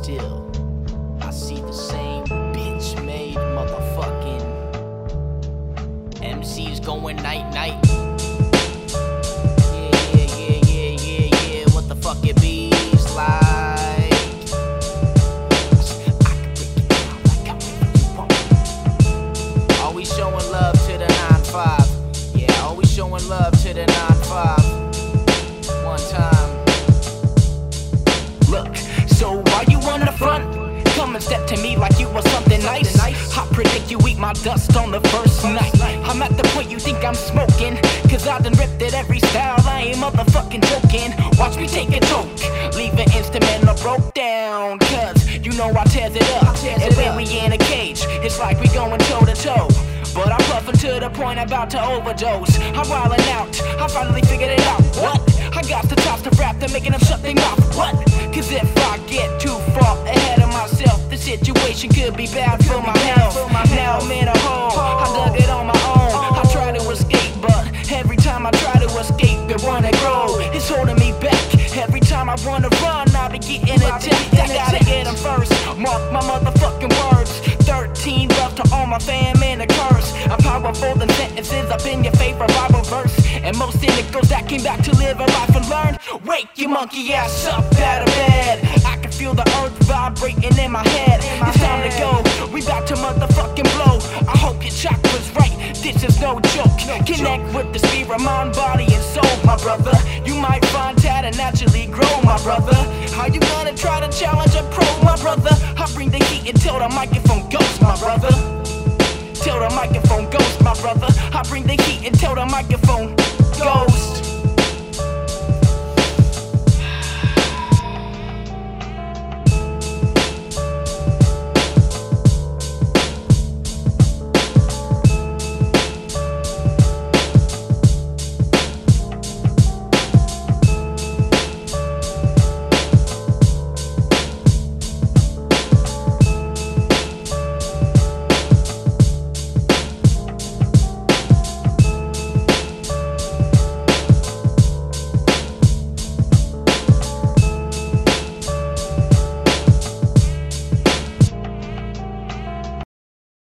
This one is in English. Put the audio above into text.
still I see the same bitch-made motherfucking MCs going night-night. Yeah, what the fuck it be like? I can break it down like however you want. Always showing love to the 9-5. Yeah, always showing love to the 9-5. One time. Look, so why you on the front? Come and step to me like you was something nice. I predict you eat my dust on the first night. I'm at the point you think I'm smoking, cause I done ripped at every style, I ain't motherfucking joking. Watch me take a joke, leave an instrumental broke down, cause you know I tears it up. And when we in a cage, it's like we going toe to toe. But I'm puffin' to the point about to overdose. I'm wildin' out, I finally figured it out. What? I got the toss to rap, they're making them shut their mouth. What? Cause if I get too far ahead of myself, the situation could be bad for my health. Now I'm in a hole, I dug it on my own. I try to escape, but every time I try to escape, it wanna grow. It's holding me back. Every time I wanna run, I be getting attacked. I gotta get them first, mark my motherfucking words. 13 left to all my fam in a curse. I'm powerful than sentences up in your favorite Bible verse. And most cynicals that came back to live a life and learn. Wake your monkey ass up out of bed. I can feel the earth vibrating in my head. It's time to go, we about to motherfucking blow. I hope your chakra's right, this is no joke. Connect with the spirit, mind, body and soul, my brother. You might find talent naturally grow, my brother. How you gonna try to challenge a pro, my brother? I bring the heat until the microphone goes, my brother. Till the microphone goes, my brother. I bring the heat until the microphone goes.